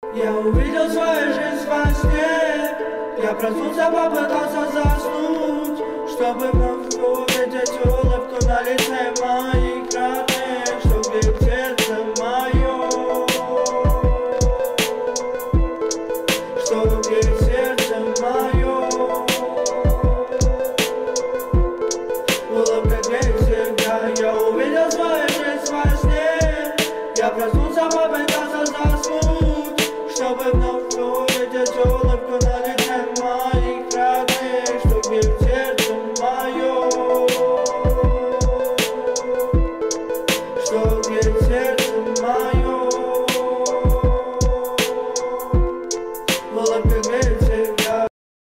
Я увидел свою жизнь во сне. Я проснулся, попытался заснуть, чтобы вновь увидеть улыбку на лице моих родных, что греет сердце мое, что греет сердце мое. Улыбка греет всегда. Я увидел свою жизнь во сне. Я проснулся, попытался